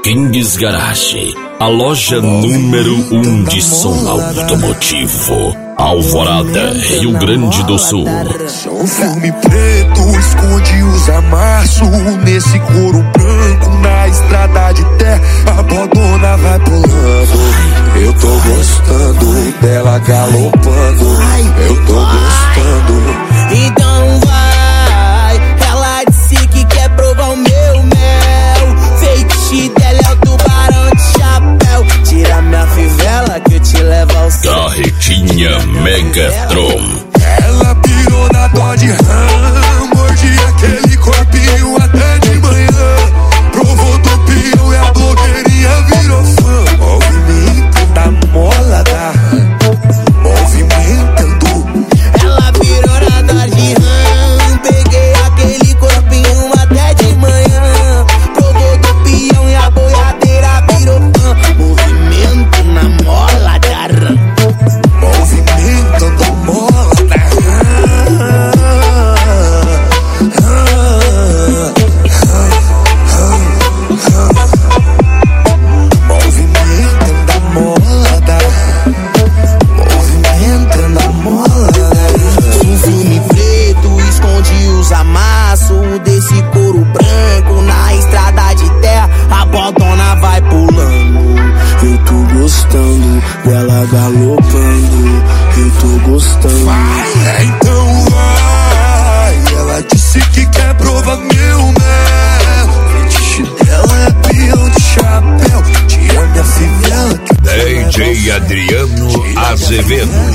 Kings Garage, a loja número 1 de som automotivo. Alvorada, Rio Grande do Sul. Um filme preto esconde os amassos nesse couro branco na estrada de terra. A bodona vai pulando. Eu tô gostando dela galopando. Eu tô gostando. Então vai. Ela disse que quer provar o meu mel. Feitiço dela é o tubarão de chapéu. Tira minha fivela que eu te levo ao céu. Carretinha Megatron. Ela pirou na Dodge Ram, mordi aquele corpinho até de manhã. Provou do pião e a blogueirinha virou fã. Movimento da mola da Ram, movimentando. Ela virou na Dodge Ram, peguei aquele corpinho até de manhã. Provou do pião e a boiadeira virou fã. Movimento na mola da Ram, movimento da mola da Ram. Desse couro branco na estrada de terra, a bodona vai pulando. Eu tô gostando dela galopando. Eu tô gostando. Vai, então vai. Ela disse que quer provar meu mel. Fetiche dela é peão de chapéu. Tira minha fivela que DJ Adriano Azevedo.